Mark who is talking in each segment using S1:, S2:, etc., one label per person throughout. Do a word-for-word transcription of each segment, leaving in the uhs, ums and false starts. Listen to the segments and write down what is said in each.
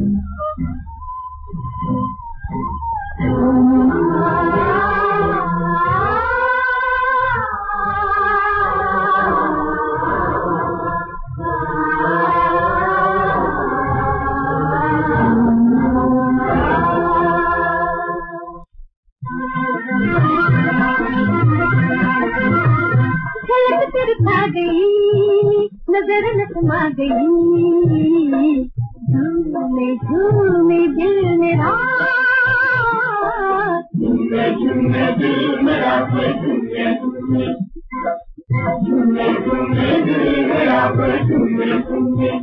S1: नजर न समा गई, झूमे झूमे दिल मेरा, झूमे झूमे दिल मेरा, झूमे झूमे झूमे झूमे दिल मेरा, झूमे झूमे।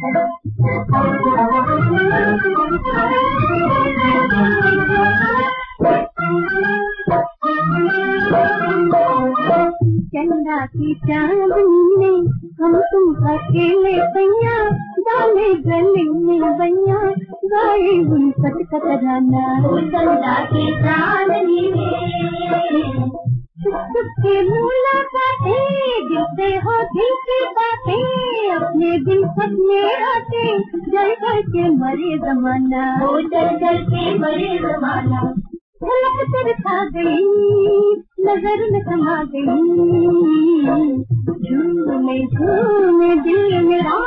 S1: चंदा की चांदनी में हम तुम अकेले पैया, डाले गले में बैया, गाए उनसठ का तराना। चंदा की चांदनी में सबके मुलाकातें, गिरते हो दिल की बातें, अपने दिल सपने आते, जल जल के मरे जमाना, ओ जल जल के मरे जमाना। झलक तेरे खा गई, नजर में समा गई, झूमे झूमे दिल मेरा,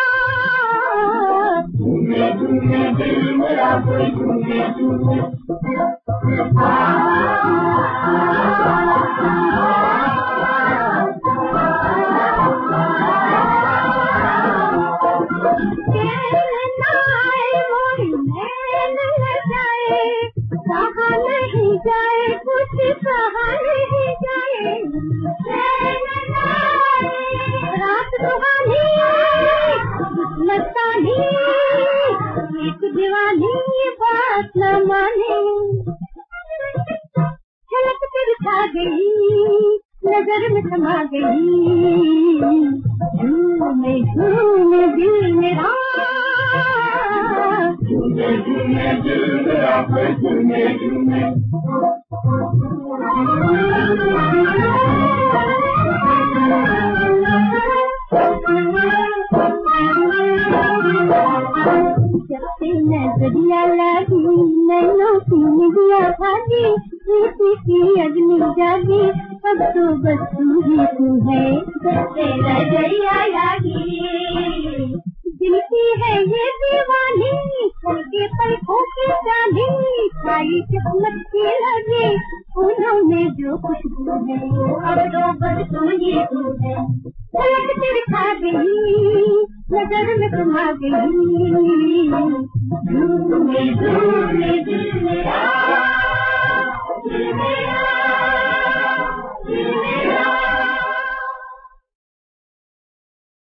S1: झूमे झूमे दिल मेरा, झूमे झूमे। कहा नहीं जाए कुछ, कहा नहीं जाए, रात सुहानी मस्तानी, एक दीवानी बात न माने। झलक तेरी खा गई, नजर में समा गई, झूमे झूमे दिल मेरा, झूमे झूमे दिल मेरा, झूमे झूमे। जब से नजरिया लगी, नैनों की निदिया भागी, प्रीति की अग्नि जागी, अब तो बस तू ही तू है। जब से नजरिया लगी, दिल की है ये दीवानी, के पलकों की चांदी, खाई किस्मत की लगी, फूलों में जो खुशबू है, अब तो बस तू ही तू है। झलक तेरी खा गई, नजर में समा गई, झूमे झूमे